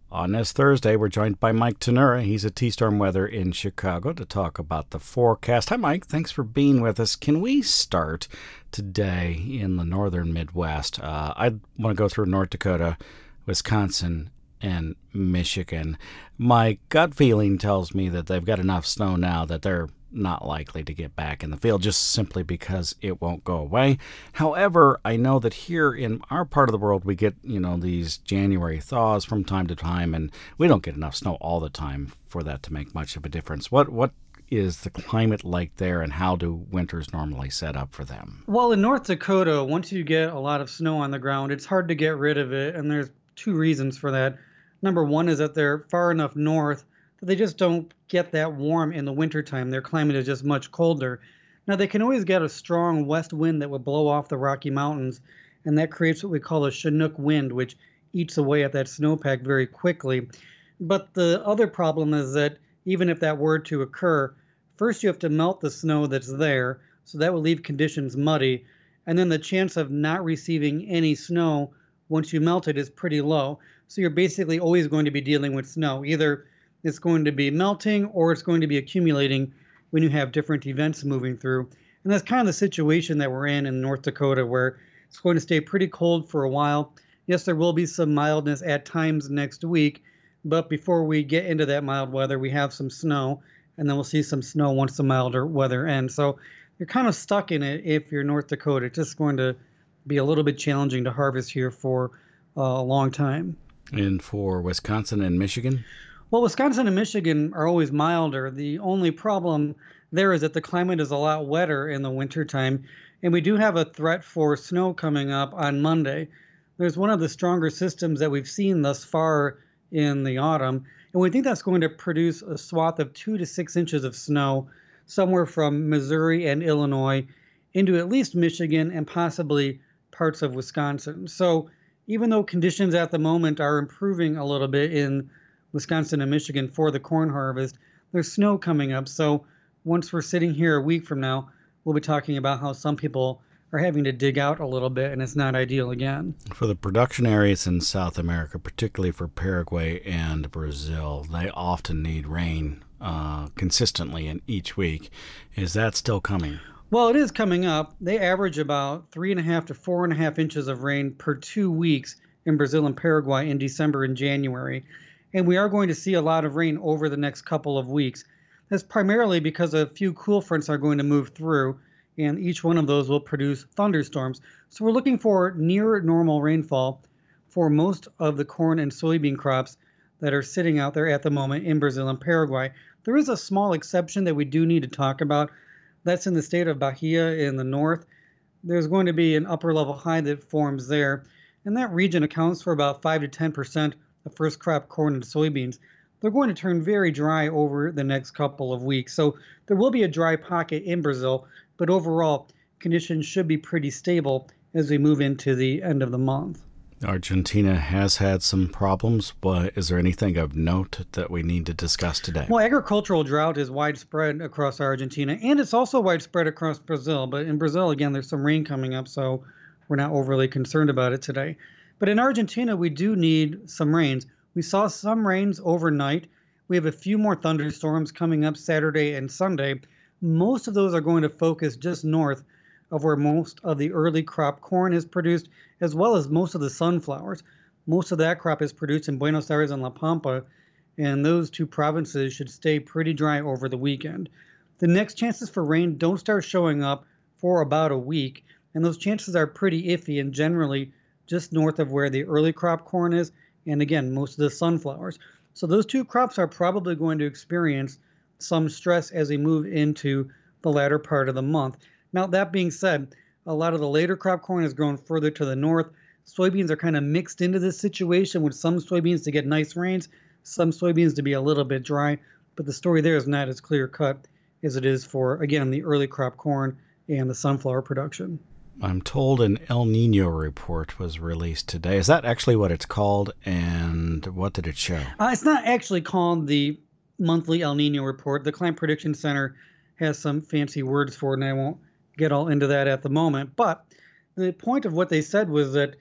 On this Thursday, we're joined by Mike Tenura. He's at T-Storm Weather in Chicago to talk about the forecast. Hi, Mike. Thanks for being with us. Can we start today in the northern Midwest? I want to go through North Dakota, Wisconsin, and Michigan. My gut feeling tells me that they've got enough snow now that they're not likely to get back in the field just simply because it won't go away. However, I know that here in our part of the world we get, these January thaws from time to time, and we don't get enough snow all the time for that to make much of a difference. What is the climate like there, and how do winters normally set up for them? Well, in North Dakota, once you get a lot of snow on the ground, it's hard to get rid of it, and there's two reasons for that. Number one is that they're far enough north that they just don't get that warm in the wintertime. Their climate is just much colder. Now, they can always get a strong west wind that would blow off the Rocky Mountains, and that creates what we call a Chinook wind, which eats away at that snowpack very quickly. But the other problem is that even if that were to occur, first you have to melt the snow that's there, so that will leave conditions muddy, and then the chance of not receiving any snow once you melt it is pretty low. So you're basically always going to be dealing with snow. Either it's going to be melting or it's going to be accumulating when you have different events moving through. And that's kind of the situation that we're in North Dakota, where it's going to stay pretty cold for a while. Yes, there will be some mildness at times next week, but before we get into that mild weather, we have some snow, and then we'll see some snow once the milder weather ends. So you're kind of stuck in it if you're North Dakota. It's just going to be a little bit challenging to harvest here for a long time. And for Wisconsin and Michigan? Well, Wisconsin and Michigan are always milder. The only problem there is that the climate is a lot wetter in the wintertime, and we do have a threat for snow coming up on Monday. There's one of the stronger systems that we've seen thus far in the autumn, and we think that's going to produce a swath of 2 to 6 inches of snow somewhere from Missouri and Illinois into at least Michigan and possibly parts of Wisconsin. So even though conditions at the moment are improving a little bit in Wisconsin and Michigan for the corn harvest, there's snow coming up. So once we're sitting here a week from now, we'll be talking about how some people are having to dig out a little bit, and it's not ideal again. For the production areas in South America, particularly for Paraguay and Brazil, they often need rain consistently in each week. Is that still coming? Well, it is coming up. They average about 3.5 to 4.5 inches of rain per 2 weeks in Brazil and Paraguay in December and January. And we are going to see a lot of rain over the next couple of weeks. That's primarily because a few cool fronts are going to move through, and each one of those will produce thunderstorms. So we're looking for near normal rainfall for most of the corn and soybean crops that are sitting out there at the moment in Brazil and Paraguay. There is a small exception that we do need to talk about. That's in the state of Bahia in the north. There's going to be an upper level high that forms there, and that region accounts for about 5 to 10% of first crop corn and soybeans. They're going to turn very dry over the next couple of weeks. So there will be a dry pocket in Brazil, but overall conditions should be pretty stable as we move into the end of the month. Argentina has had some problems, but is there anything of note that we need to discuss today? Well, agricultural drought is widespread across Argentina, and it's also widespread across Brazil. But in Brazil, again, there's some rain coming up, so we're not overly concerned about it today. But in Argentina, we do need some rains. We saw some rains overnight. We have a few more thunderstorms coming up Saturday and Sunday. Most of those are going to focus just north of where most of the early crop corn is produced, as well as most of the sunflowers. Most of that crop is produced in Buenos Aires and La Pampa, and those two provinces should stay pretty dry over the weekend. The next chances for rain don't start showing up for about a week, and those chances are pretty iffy and generally just north of where the early crop corn is, and again, most of the sunflowers. So those two crops are probably going to experience some stress as we move into the latter part of the month. Now, that being said, a lot of the later crop corn has grown further to the north. Soybeans are kind of mixed into this situation, with some soybeans to get nice rains, some soybeans to be a little bit dry, but the story there is not as clear cut as it is for, again, the early crop corn and the sunflower production. I'm told an El Nino report was released today. Is that actually what it's called, and what did it show? It's not actually called the monthly El Nino report. The Climate Prediction Center has some fancy words for it, and I won't get all into that at the moment. But the point of what they said was that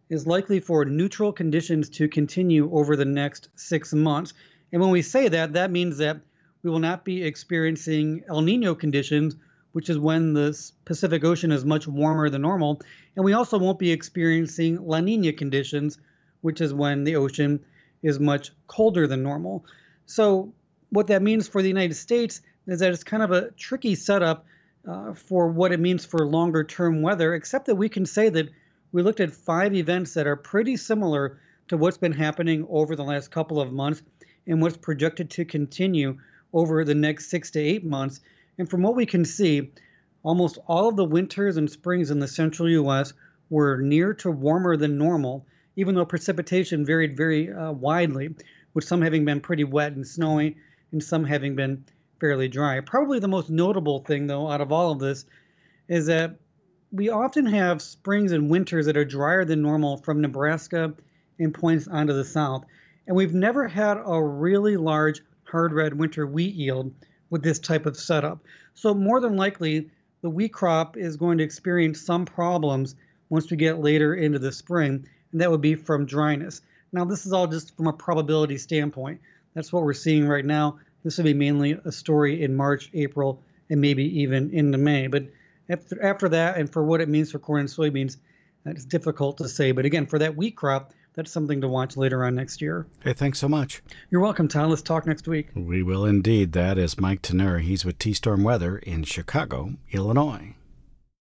is likely for neutral conditions to continue over the next 6 months. And when we say that, that means that we will not be experiencing El Nino conditions, which is when the Pacific Ocean is much warmer than normal. And we also won't be experiencing La Nina conditions, which is when the ocean is much colder than normal. So what that means for the United States is that it's kind of a tricky setup for what it means for longer term weather, except that we can say that we looked at 5 events that are pretty similar to what's been happening over the last couple of months and what's projected to continue over the next 6 to 8 months. And from what we can see, almost all of the winters and springs in the central U.S. were near to warmer than normal, even though precipitation varied very widely, with some having been pretty wet and snowy and some having been fairly dry. Probably the most notable thing, though, out of all of this is that we often have springs and winters that are drier than normal from Nebraska and points onto the south. And we've never had a really large hard red winter wheat yield with this type of setup. So more than likely, the wheat crop is going to experience some problems once we get later into the spring, and that would be from dryness. Now, this is all just from a probability standpoint. That's what we're seeing right now. This will be mainly a story in March, April, and maybe even into May. But after that, and for what it means for corn and soybeans, it's difficult to say. But again, for that wheat crop, that's something to watch later on next year. Hey, thanks so much. You're welcome, Todd. Let's talk next week. We will indeed. That is Mike Tannura. He's with T-Storm Weather in Chicago, Illinois.